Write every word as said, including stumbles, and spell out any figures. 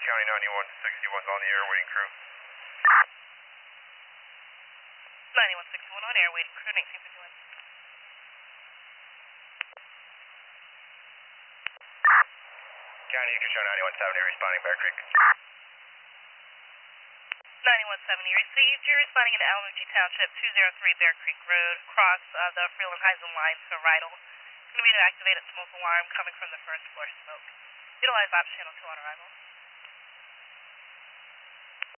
County ninety-one sixty-one's on the air waiting crew. ninety-one sixty-one on air waiting crew, nineteen fifty-one. County, you can show ninety-one seventy responding Bear Creek. ninety-one seventy received. You're responding in Alamogee Township, two oh three Bear Creek Road, across uh, the Freeland-Heisen line to Rydell. It's going to be an activated smoke alarm coming from the first floor smoke. Utilize op channel two on arrival.